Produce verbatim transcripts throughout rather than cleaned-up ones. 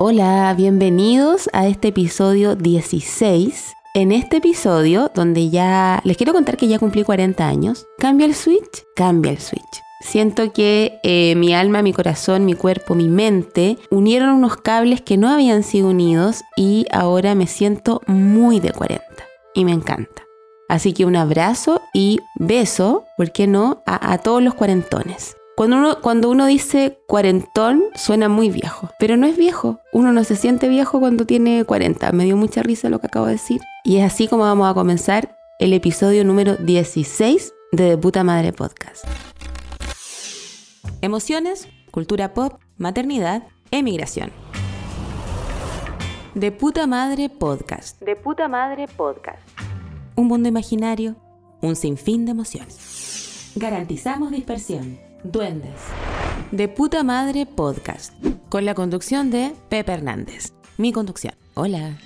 Hola, bienvenidos a este episodio dieciséis. En este episodio, donde ya les quiero contar que ya cumplí cuarenta años, ¿cambia el switch? Cambia el switch. Siento que eh, mi alma, mi corazón, mi cuerpo, mi mente unieron unos cables que no habían sido unidos y ahora me siento muy de cuarenta y me encanta. Así que un abrazo y beso, ¿por qué no?, a, a todos los cuarentones. Cuando uno, cuando uno dice cuarentón, suena muy viejo, pero no es viejo. Uno no se siente viejo cuando tiene cuarenta. Me dio mucha risa lo que acabo de decir. Y es así como vamos a comenzar el episodio número dieciséis de De Puta Madre Podcast. Emociones, cultura pop, maternidad, emigración. De Puta Madre Podcast. De Puta Madre Podcast. Un mundo imaginario, un sinfín de emociones. Garantizamos dispersión. Duendes. De Puta Madre Podcast. Con la conducción de Pepe Hernández. Mi conducción. Hola.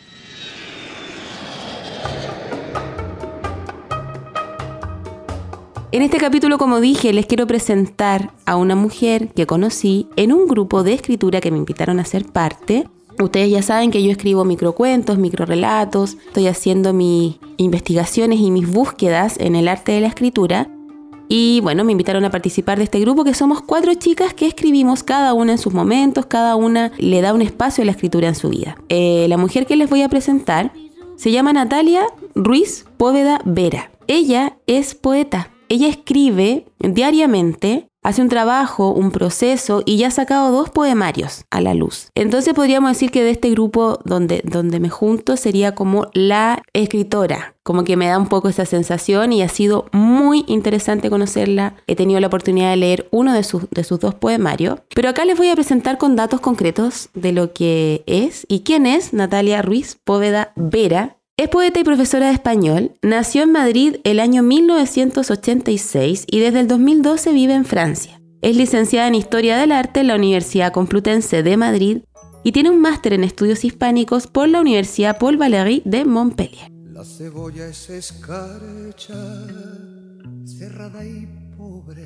En este capítulo, como dije, les quiero presentar a una mujer que conocí en un grupo de escritura que me invitaron a ser parte. Ustedes ya saben que yo escribo microcuentos, microrelatos, estoy haciendo mis investigaciones y mis búsquedas en el arte de la escritura. Y bueno, me invitaron a participar de este grupo que somos cuatro chicas que escribimos cada una en sus momentos, cada una le da un espacio a la escritura en su vida. Eh, la mujer que les voy a presentar se llama Natalia Ruiz Poveda Vera. Ella es poeta. Ella escribe diariamente, hace un trabajo, un proceso y ya ha sacado dos poemarios a la luz. Entonces podríamos decir que de este grupo donde, donde me junto sería como la escritora. Como que me da un poco esa sensación y ha sido muy interesante conocerla. He tenido la oportunidad de leer uno de sus, de sus dos poemarios. Pero acá les voy a presentar con datos concretos de lo que es y quién es Natalia Ruiz Poveda Vera. Es poeta y profesora de español, nació en Madrid el año mil novecientos ochenta y seis y desde el dos mil doce vive en Francia. Es licenciada en Historia del Arte en la Universidad Complutense de Madrid y tiene un máster en Estudios Hispánicos por la Universidad Paul Valéry de Montpellier. La cebolla es escarcha, cerrada y pobre.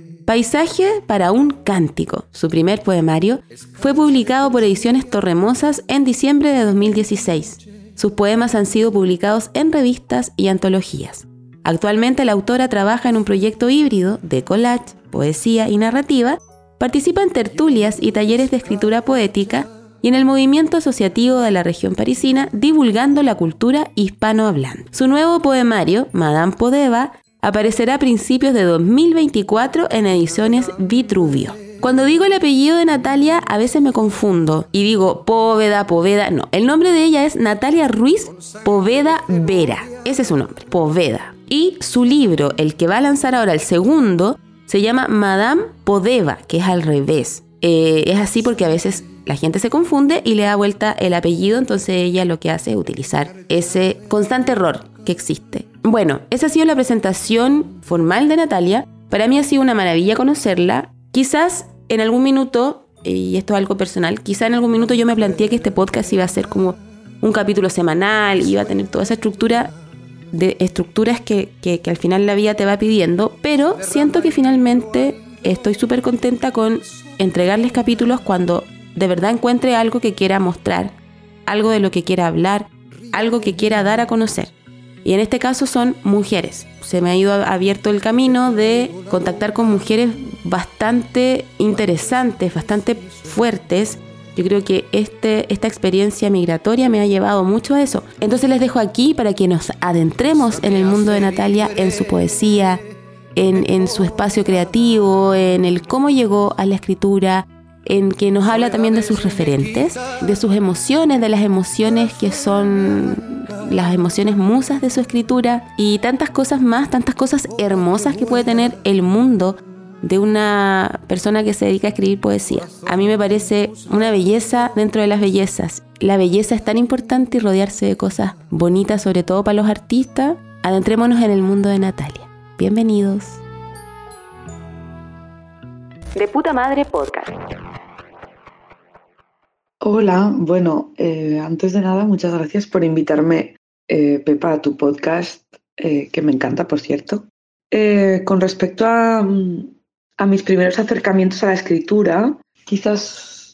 Paisaje para un cántico, su primer poemario, fue publicado por Ediciones Torremosas en diciembre de dos mil dieciséis. Sus poemas han sido publicados en revistas y antologías. Actualmente la autora trabaja en un proyecto híbrido de collage, poesía y narrativa, participa en tertulias y talleres de escritura poética y en el movimiento asociativo de la región parisina divulgando la cultura hispanohablante. Su nuevo poemario, Madame Podeva, aparecerá a principios de dos mil veinticuatro en Ediciones Vitruvio. Cuando digo el apellido de Natalia, a veces me confundo y digo Poveda, Poveda. No, el nombre de ella es Natalia Ruiz Poveda Vera. Ese es su nombre, Poveda. Y su libro, el que va a lanzar ahora, el segundo, se llama Madame Podeva, que es al revés. Eh, es así porque a veces la gente se confunde y le da vuelta el apellido, entonces ella lo que hace es utilizar ese constante error que existe. Bueno, esa ha sido la presentación formal de Natalia. Para mí ha sido una maravilla conocerla. Quizás en algún minuto, y esto es algo personal, quizás en algún minuto yo me planteé que este podcast iba a ser como un capítulo semanal, iba a tener toda esa estructura de estructuras que, que, que al final la vida te va pidiendo, pero siento que finalmente estoy súper contenta con entregarles capítulos cuando de verdad encuentre algo que quiera mostrar, algo de lo que quiera hablar, algo que quiera dar a conocer. Y en este caso son mujeres. Se me ha ido abierto el camino de contactar con mujeres bastante interesantes, bastante fuertes. Yo creo que este, esta experiencia migratoria me ha llevado mucho a eso. Entonces les dejo aquí para que nos adentremos en el mundo de Natalia, en su poesía, en, en su espacio creativo, en el cómo llegó a la escritura, en que nos habla también de sus referentes, de sus emociones, de las emociones que son las emociones musas de su escritura y tantas cosas más, tantas cosas hermosas que puede tener el mundo de una persona que se dedica a escribir poesía. A mí me parece una belleza dentro de las bellezas. La belleza es tan importante y rodearse de cosas bonitas, sobre todo para los artistas. Adentrémonos en el mundo de Natalia. Bienvenidos. De Puta Madre Podcast. Hola, bueno, eh, antes de nada, muchas gracias por invitarme, eh, Pepa, a tu podcast, eh, que me encanta, por cierto. Eh, con respecto a, a mis primeros acercamientos a la escritura, quizás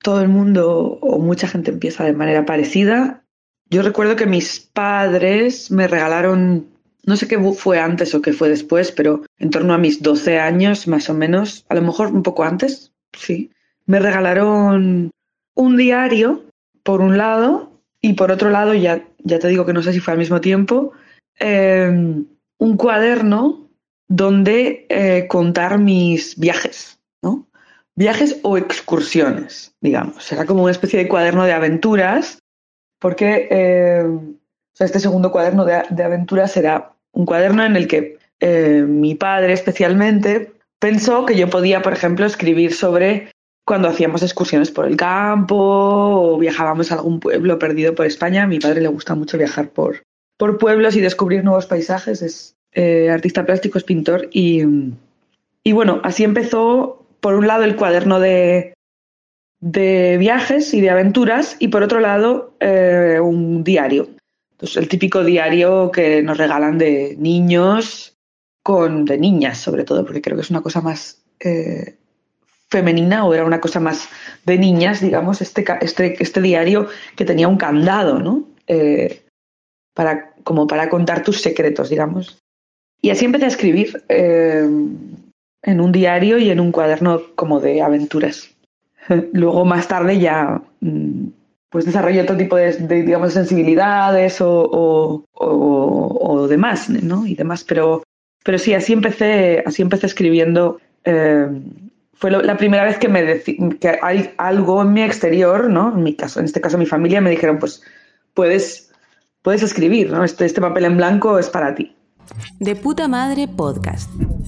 todo el mundo o mucha gente empieza de manera parecida. Yo recuerdo que mis padres me regalaron, no sé qué fue antes o qué fue después, pero en torno a mis doce años más o menos, a lo mejor un poco antes, sí, me regalaron un diario por un lado y por otro lado, ya, ya te digo que no sé si fue al mismo tiempo, eh, un cuaderno donde eh, contar mis viajes, ¿no? Viajes o excursiones, digamos. Era como una especie de cuaderno de aventuras, porque eh, o sea, este segundo cuaderno de, de aventuras era un cuaderno en el que eh, mi padre especialmente pensó que yo podía, por ejemplo, escribir sobre cuando hacíamos excursiones por el campo o viajábamos a algún pueblo perdido por España. A mi padre le gusta mucho viajar por, por pueblos y descubrir nuevos paisajes. Es eh, artista plástico, es pintor. Y, y bueno, así empezó, por un lado, el cuaderno de, de viajes y de aventuras y por otro lado, eh, un diario. Entonces, el típico diario que nos regalan de niños, con, de niñas sobre todo, porque creo que es una cosa más eh, femenina o era una cosa más de niñas, digamos, este, este, este diario que tenía un candado, ¿no? Eh, para, como para contar tus secretos, digamos. Y así empecé a escribir eh, en un diario y en un cuaderno como de aventuras. Luego, más tarde, ya pues desarrollé otro tipo de, de digamos, sensibilidades o, o, o, o demás, ¿no? Y demás, pero, pero sí, así empecé, así empecé escribiendo. Eh, fue lo, la primera vez que me decí, que hay algo en mi exterior, ¿no? En mi caso, en este caso mi familia, me dijeron, pues puedes, puedes escribir, ¿no? Este, este papel en blanco es para ti. De Puta Madre Podcast.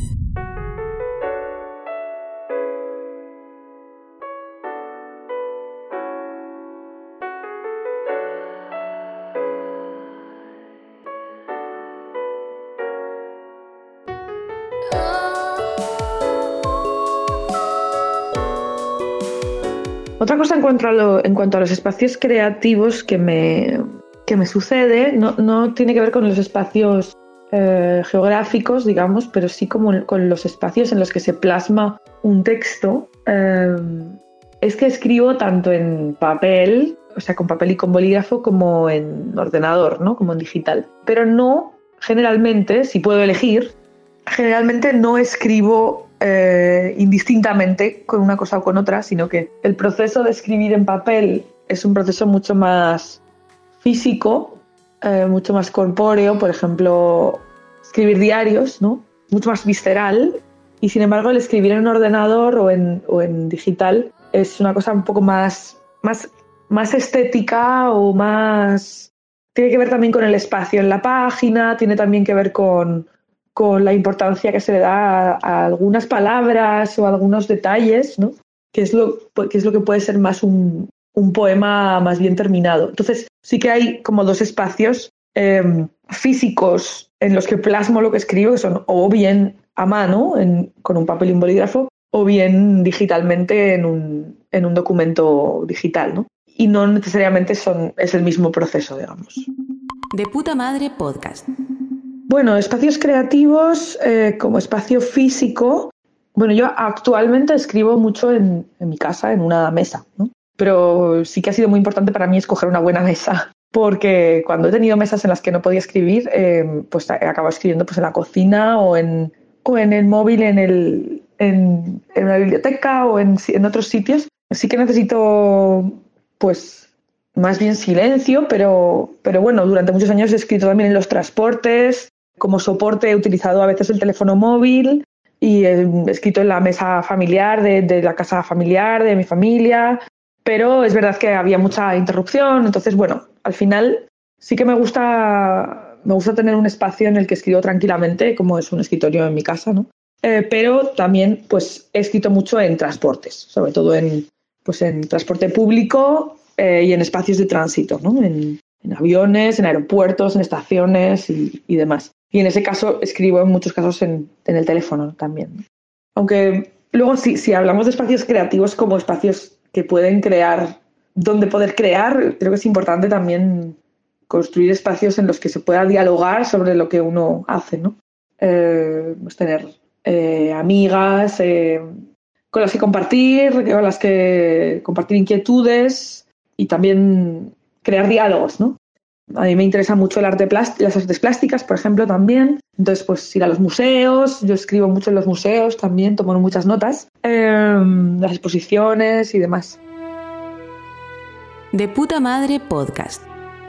Otra cosa en cuanto a, lo, en cuanto a los espacios creativos que me, que me sucede, no, no tiene que ver con los espacios eh, geográficos, digamos, pero sí como con los espacios en los que se plasma un texto. Eh, es que escribo tanto en papel, o sea, con papel y con bolígrafo, como en ordenador, ¿no? Como en digital. Pero no, generalmente, si puedo elegir, generalmente no escribo eh, indistintamente con una cosa o con otra, sino que el proceso de escribir en papel es un proceso mucho más físico, eh, mucho más corpóreo, por ejemplo, escribir diarios, ¿no? Mucho más visceral, y sin embargo el escribir en un ordenador o en, o en digital es una cosa un poco más, más, más estética o más... Tiene que ver también con el espacio en la página, tiene también que ver con con la importancia que se le da a, a algunas palabras o a algunos detalles, ¿no? Que es lo, que es lo que puede ser más un, un poema más bien terminado. Entonces, sí que hay como dos espacios eh, físicos en los que plasmo lo que escribo, que son o bien a mano, en, con un papel y un bolígrafo, o bien digitalmente en un, en un documento digital, ¿no? Y no necesariamente son, es el mismo proceso, digamos. De Puta Madre Podcast. Bueno, espacios creativos eh, como espacio físico. Bueno, yo actualmente escribo mucho en, en mi casa, en una mesa, ¿no? Pero sí que ha sido muy importante para mí escoger una buena mesa, porque cuando he tenido mesas en las que no podía escribir, eh, pues he acabado escribiendo pues, en la cocina o en, o en el móvil, en, el, en, en una biblioteca o en, en otros sitios. Sí que necesito, pues, más bien silencio, pero, pero bueno, durante muchos años he escrito también en los transportes. Como soporte he utilizado a veces el teléfono móvil y he escrito en la mesa familiar de, de la casa familiar, de mi familia, pero es verdad que había mucha interrupción, entonces bueno, al final sí que me gusta, me gusta tener un espacio en el que escribo tranquilamente, como es un escritorio en mi casa, ¿no? Eh, pero también pues he escrito mucho en transportes, sobre todo en, pues, en transporte público eh, y en espacios de tránsito, ¿no? En, en aviones, en aeropuertos, en estaciones y, y demás. Y en ese caso escribo en muchos casos en, en el teléfono también. Aunque luego si, si hablamos de espacios creativos como espacios que pueden crear, donde poder crear, creo que es importante también construir espacios en los que se pueda dialogar sobre lo que uno hace, ¿no? Eh, pues tener eh, amigas, eh, con las que compartir, con las que compartir inquietudes y también crear diálogos, ¿no? A mí me interesa mucho el arte plast- las artes plásticas, por ejemplo, también. Entonces, pues ir a los museos, yo escribo mucho en los museos también, tomo muchas notas, eh, las exposiciones y demás. De Puta Madre Podcast.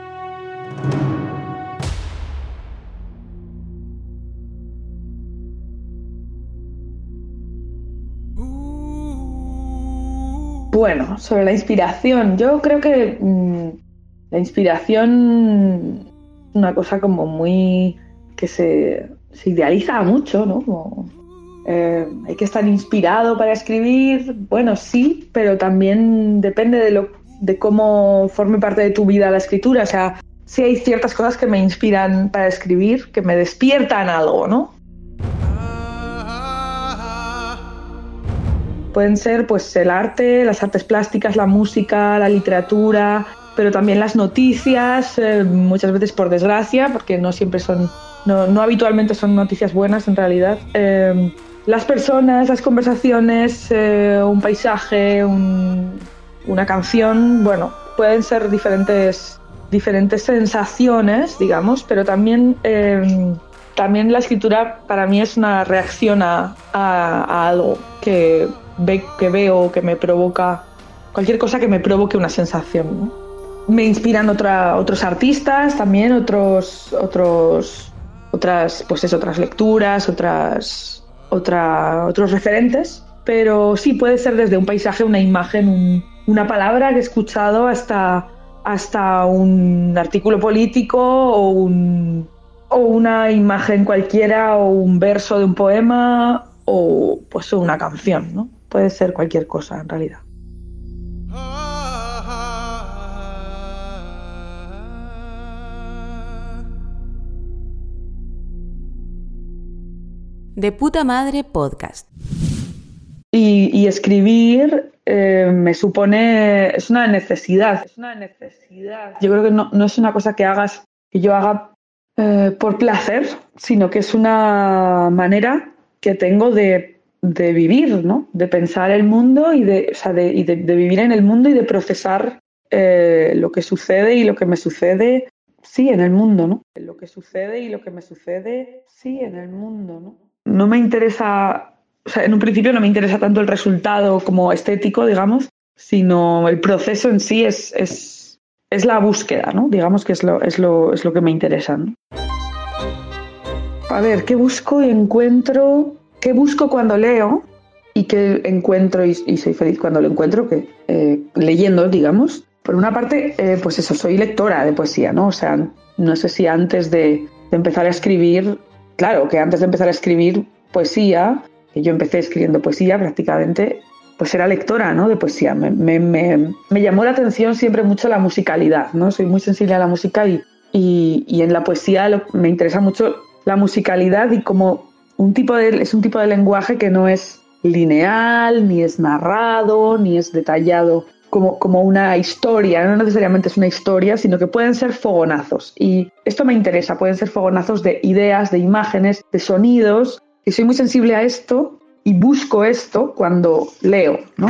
Bueno, sobre la inspiración, yo creo que mmm, la inspiración es una cosa como muy que se, se idealiza mucho, ¿no? Como, eh, hay que estar inspirado para escribir, bueno, sí, pero también depende de, lo, de cómo forme parte de tu vida la escritura. O sea, sí hay ciertas cosas que me inspiran para escribir, que me despiertan algo, ¿no? Pueden ser pues el arte, las artes plásticas, la música, la literatura, pero también las noticias, eh, muchas veces por desgracia, porque no siempre son, no, no habitualmente son noticias buenas en realidad. Eh, las personas, las conversaciones, eh, un paisaje, un, una canción, bueno, pueden ser diferentes, diferentes sensaciones, digamos, pero también, eh, también la escritura para mí es una reacción a, a, a algo que Ve, que veo, que me provoca, cualquier cosa que me provoque una sensación, ¿no? Me inspiran otra, otros artistas también, otros, otros, otras, pues eso, otras lecturas, otras, otra, otros referentes, pero sí puede ser desde un paisaje, una imagen, un, una palabra que he escuchado hasta, hasta un artículo político o, un, o una imagen cualquiera o un verso de un poema o pues una canción, ¿no? Puede ser cualquier cosa, en realidad. De Puta Madre Podcast. Y, y escribir eh, me supone, es una necesidad, es una necesidad. Yo creo que no, no es una cosa que hagas, que yo haga eh, por placer, sino que es una manera que tengo de de vivir, ¿no? De pensar el mundo y de, o sea, de, y de, de vivir en el mundo y de procesar eh, lo que sucede y lo que me sucede, sí, en el mundo, ¿no? Lo que sucede y lo que me sucede, sí, en el mundo, ¿no? No me interesa, o sea, en un principio no me interesa tanto el resultado como estético, digamos, sino el proceso en sí es, es, es la búsqueda, ¿no? Digamos que es lo, es lo, es lo que me interesa, ¿no? A ver, ¿qué busco y encuentro? ¿Qué busco cuando leo y qué encuentro y, y soy feliz cuando lo encuentro? Que eh, leyendo, digamos. Por una parte, eh, pues eso, soy lectora de poesía, ¿no? O sea, no sé si antes de, de empezar a escribir, claro, que antes de empezar a escribir poesía, que yo empecé escribiendo poesía prácticamente, pues era lectora, ¿no? De poesía. Me, me, me, me llamó la atención siempre mucho la musicalidad, ¿no? Soy muy sensible a la música y, y, y en la poesía lo, me interesa mucho la musicalidad y como un tipo de, es un tipo de lenguaje que no es lineal, ni es narrado, ni es detallado como, como una historia, no necesariamente es una historia, sino que pueden ser fogonazos. Y esto me interesa, pueden ser fogonazos de ideas, de imágenes, de sonidos, y soy muy sensible a esto y busco esto cuando leo, ¿no?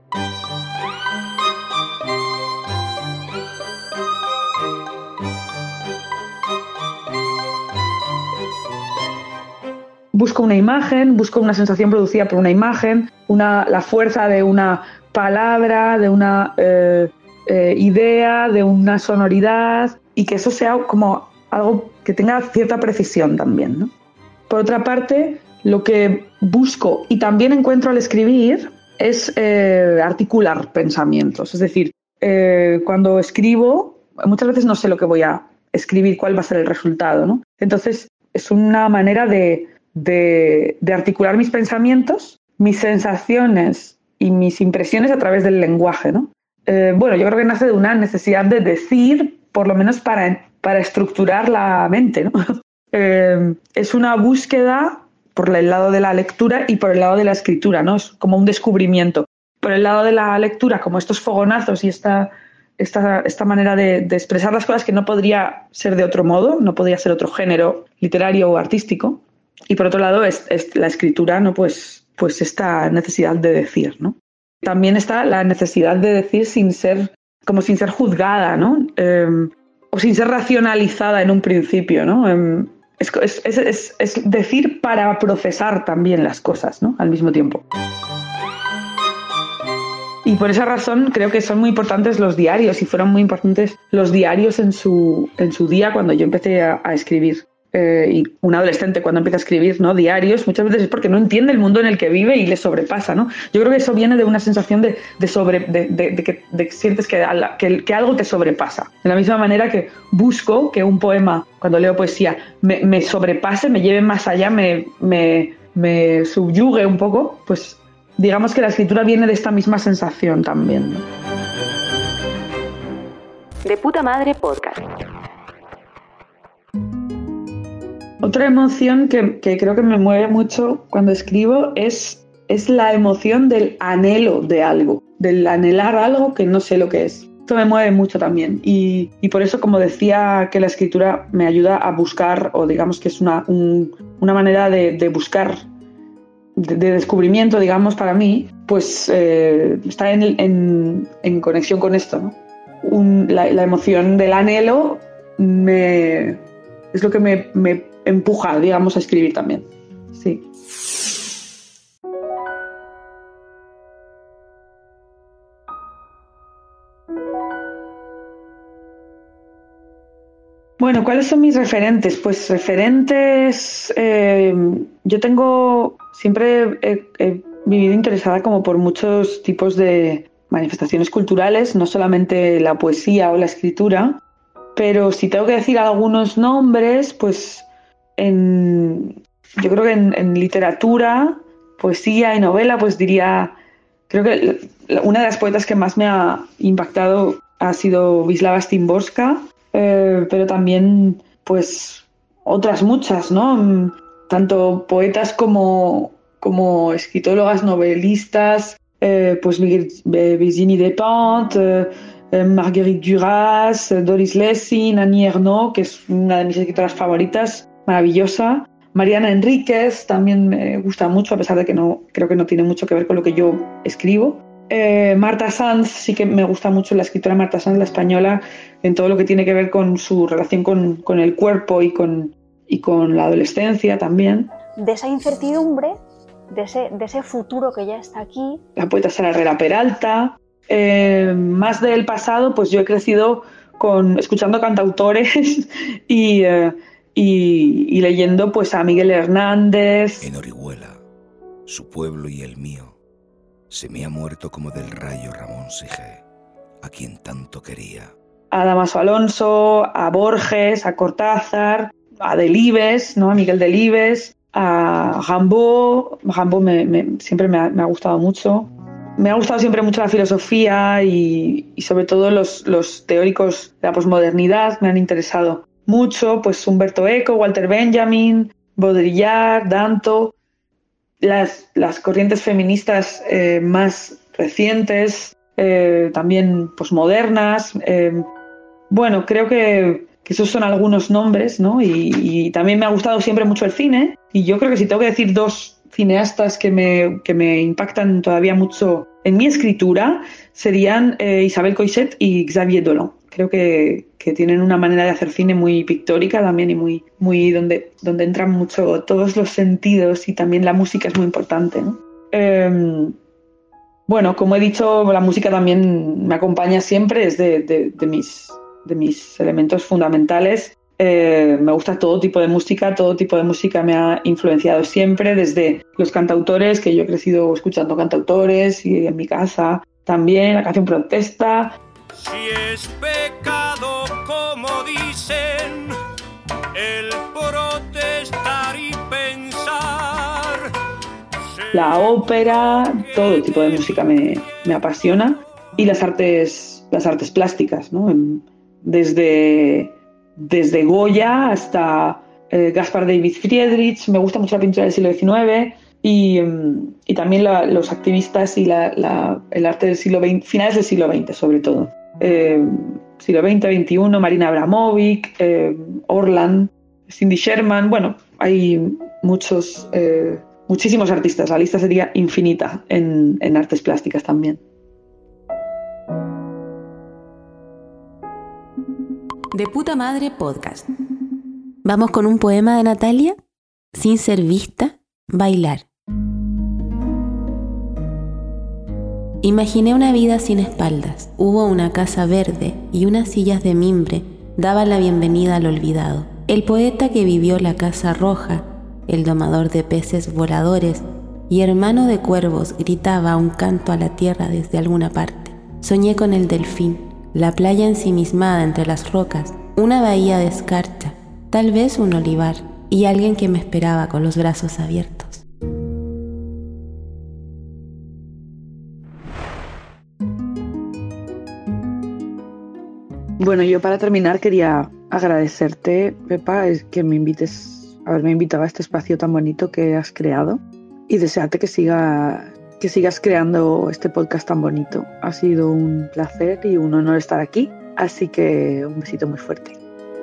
Busco una imagen, busco una sensación producida por una imagen, una, la fuerza de una palabra, de una eh, eh, idea, de una sonoridad y que eso sea como algo que tenga cierta precisión también, ¿no? Por otra parte, lo que busco y también encuentro al escribir es eh, articular pensamientos. Es decir, eh, cuando escribo, muchas veces no sé lo que voy a escribir, cuál va a ser el resultado, ¿no? Entonces, es una manera de De, de articular mis pensamientos, mis sensaciones y mis impresiones a través del lenguaje, ¿no? Eh, bueno, yo creo que nace de una necesidad de decir, por lo menos para, para estructurar la mente, ¿no? Eh, es una búsqueda por el lado de la lectura y por el lado de la escritura, ¿no? Es como un descubrimiento. Por el lado de la lectura, como estos fogonazos y esta, esta, esta manera de, de expresar las cosas que no podría ser de otro modo, no podría ser otro género literario o artístico. Y por otro lado, es, es la escritura, ¿no? Pues pues esta necesidad de decir, ¿no? También está la necesidad de decir sin ser, como sin ser juzgada, ¿no? Eh, o sin ser racionalizada en un principio, ¿no? Eh, es, es, es, es decir para procesar también las cosas, ¿no? Al mismo tiempo. Y por esa razón creo que son muy importantes los diarios, y fueron muy importantes los diarios en su, en su día cuando yo empecé a, a escribir. Eh, y un adolescente cuando empieza a escribir, ¿no?, diarios, muchas veces es porque no entiende el mundo en el que vive y le sobrepasa, ¿no? Yo creo que eso viene de una sensación de, de, sobre, de, de, de, que, de que sientes que, que, que algo te sobrepasa. De la misma manera que busco que un poema, cuando leo poesía, me, me sobrepase, me lleve más allá, me, me, me subyugue un poco, pues digamos que la escritura viene de esta misma sensación también, ¿no? De Puta Madre Podcast. Otra emoción que, que creo que me mueve mucho cuando escribo es, es la emoción del anhelo de algo, del anhelar algo que no sé lo que es. Esto me mueve mucho también y, y por eso, como decía, que la escritura me ayuda a buscar, o digamos que es una, un, una manera de, de buscar, de, de descubrimiento, digamos, para mí, pues eh, está en, en, en conexión con esto, ¿no? Un, la, la emoción del anhelo me, es lo que me, me empuja, digamos, a escribir también. Sí. Bueno, ¿cuáles son mis referentes? Pues referentes, eh, yo tengo, siempre he, he vivido interesada como por muchos tipos de manifestaciones culturales, no solamente la poesía o la escritura, pero si tengo que decir algunos nombres, pues en, yo creo que en, en literatura, poesía y novela, pues diría, creo que una de las poetas que más me ha impactado ha sido Wisława Szymborska, eh, pero también pues otras muchas, ¿no? Tanto poetas como, como escritólogas, novelistas, eh, pues Virginie Despentes, eh, eh, Marguerite Duras, Doris Lessing, Annie Ernaux, que es una de mis escritoras favoritas, maravillosa. Mariana Enríquez también me gusta mucho, a pesar de que no, creo que no tiene mucho que ver con lo que yo escribo. Eh, Marta Sanz, sí que me gusta mucho la escritora Marta Sanz, la española, en todo lo que tiene que ver con su relación con, con el cuerpo y con, y con la adolescencia también. De esa incertidumbre, de ese, de ese futuro que ya está aquí. La poeta Sara Herrera Peralta. Eh, más del pasado, pues yo he crecido con, escuchando cantautores y, eh, y, y leyendo pues a Miguel Hernández. En Orihuela, su pueblo y el mío, se me ha muerto como del rayo Ramón Sige, a quien tanto quería. A Damaso Alonso, a Borges, a Cortázar, a Delibes, ¿no? A Miguel Delibes, a Rimbaud. Rimbaud me, me, siempre me ha, me ha gustado mucho. Me ha gustado siempre mucho la filosofía y, y sobre todo los, los teóricos de la posmodernidad me han interesado mucho, pues Umberto Eco, Walter Benjamin, Baudrillard, Danto. Las, las corrientes feministas eh, más recientes, eh, también posmodernas. Eh, bueno, creo que, que esos son algunos nombres, ¿no? Y, y también me ha gustado siempre mucho el cine. Y yo creo que si tengo que decir dos cineastas que me, que me impactan todavía mucho en mi escritura, serían eh, Isabel Coixet y Xavier Dolan. Creo que, que tienen una manera de hacer cine muy pictórica también y muy, muy donde, donde entran mucho todos los sentidos, y también la música es muy importante, ¿no? Eh, bueno, como he dicho, la música también me acompaña siempre, es de, de, de, mis, de mis elementos fundamentales. Eh, me gusta todo tipo de música, todo tipo de música me ha influenciado siempre, desde los cantautores, que yo he crecido escuchando cantautores, y en mi casa también, la canción protesta. Si es pecado, como dicen, el protestar y pensar. La ópera, todo tipo de música me, me apasiona. Y las artes, las artes plásticas, ¿no? Desde, desde Goya hasta eh, Gaspar David Friedrich. Me gusta mucho la pintura del siglo diecinueve. Y, y también la, los activistas y la, la, el arte del siglo veinte, finales del siglo veinte sobre todo. Eh, siglo veinte, veintiuno, Marina Abramovic, eh, Orland, Cindy Sherman. Bueno, hay muchos, eh, muchísimos artistas, la lista sería infinita en, en artes plásticas también. De puta madre podcast. Vamos con un poema de Natalia. Sin ser vista, bailar. Imaginé una vida sin espaldas. Hubo una casa verde y unas sillas de mimbre daban la bienvenida al olvidado. El poeta que vivió la casa roja, el domador de peces voladores y hermano de cuervos gritaba un canto a la tierra desde alguna parte. Soñé con el delfín, la playa ensimismada entre las rocas, una bahía de escarcha, tal vez un olivar y alguien que me esperaba con los brazos abiertos. Bueno, yo para terminar quería agradecerte, Pepa, que me invites, haberme invitado a este espacio tan bonito que has creado y desearte que siga, que sigas creando este podcast tan bonito. Ha sido un placer y un honor estar aquí, así que un besito muy fuerte.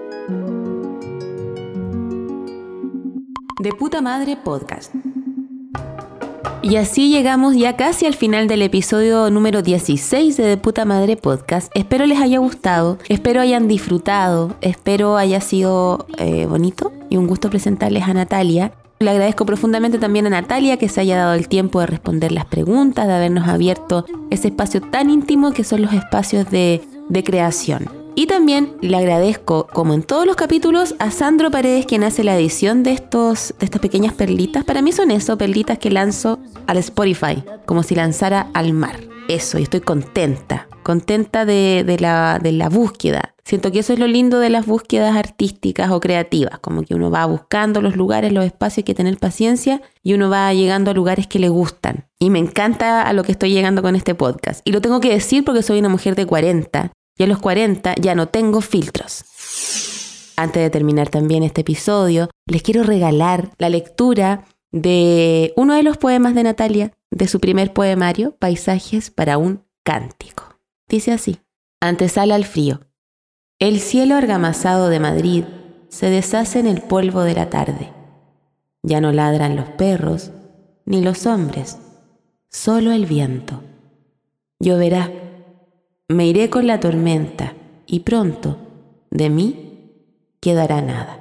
De puta madre podcast. Y así llegamos ya casi al final del episodio número dieciséis de De Puta Madre Podcast. Espero les haya gustado, espero hayan disfrutado, espero haya sido eh, bonito y un gusto presentarles a Natalia. Le agradezco profundamente también a Natalia que se haya dado el tiempo de responder las preguntas, de habernos abierto ese espacio tan íntimo que son los espacios de, de creación. Y también le agradezco, como en todos los capítulos, a Sandro Paredes, quien hace la edición de, estos, de estas pequeñas perlitas. Para mí son eso, perlitas que lanzo al Spotify, como si lanzara al mar. Eso, y estoy contenta, contenta de, de, la, de la búsqueda. Siento que eso es lo lindo de las búsquedas artísticas o creativas, como que uno va buscando los lugares, los espacios, hay que tener paciencia y uno va llegando a lugares que le gustan. Y me encanta a lo que estoy llegando con este podcast. Y lo tengo que decir porque soy una mujer de cuarenta. Y a los cuarenta ya no tengo filtros. Antes de terminar también este episodio, les quiero regalar la lectura de uno de los poemas de Natalia, de su primer poemario, Paisajes para un cántico. Dice así: antesala al frío. El cielo argamazado de Madrid se deshace en el polvo de la tarde. Ya no ladran los perros, ni los hombres, solo el viento. Lloverá. Me iré con la tormenta y pronto de mí quedará nada.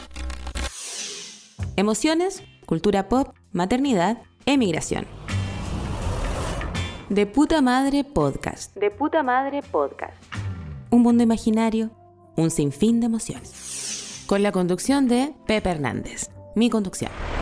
Emociones, cultura pop, maternidad, emigración. De puta madre podcast. De puta madre podcast. Un mundo imaginario, un sinfín de emociones. Con la conducción de Pepe Hernández. Mi conducción.